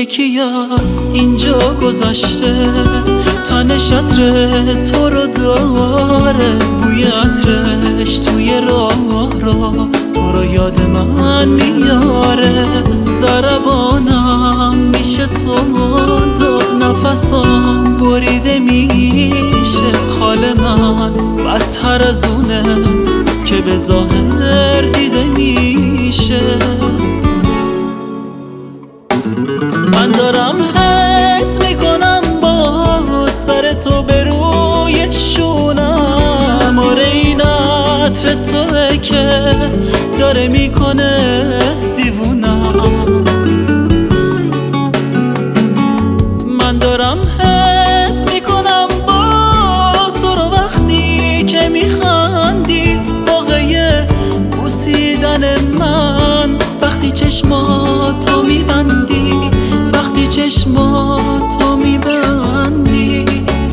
یکی از اینجا گذشته، تنش عطر تو رو داره، بوی عطرش توی راه تو رو یاد من میاره. ضربانم میشه تو دو نفسم بریده میشه، حال من بدتر از اونه که به ظاهر دیده میشه. من دارم حس میکنم با سر تو به روی شونم، آره این عطر توه که داره میکنه دیوونم. من دارم حس میکنم باز تو رو وقتی که میخندی، واقعی بوسیدن من وقتی چشماتو میبندی، وقتی چشماتو میبندی.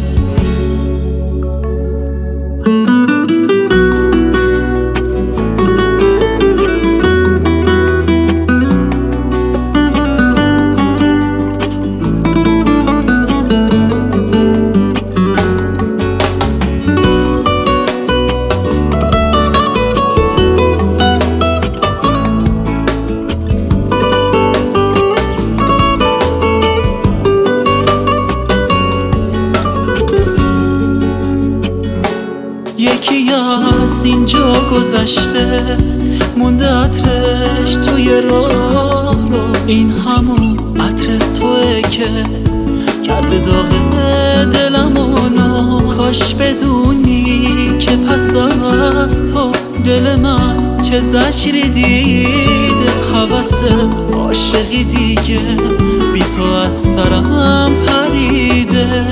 یکی از اینجا گذشته، مونده عطرش توی راه رو، این همون عطر توه که کرده داغ دلمونو. کاش بدونی که پس از تو دل من چه زجری دیده، هوس عاشقی دیگه بی تو از سرم پریده.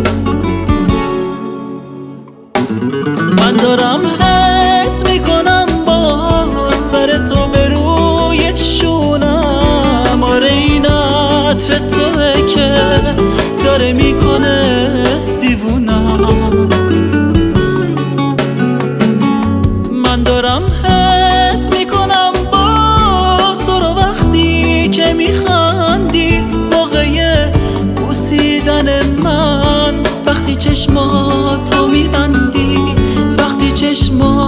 من دارم حس میکنم با سر تو به روی شونم، آره این عطر توه که داره میکنه دیوونم. من دارم حس میکنم باز تو رو وقتی که میخندی، واقعی بوسیدن من وقتی چشماتو میبندی، وقتی چشماتو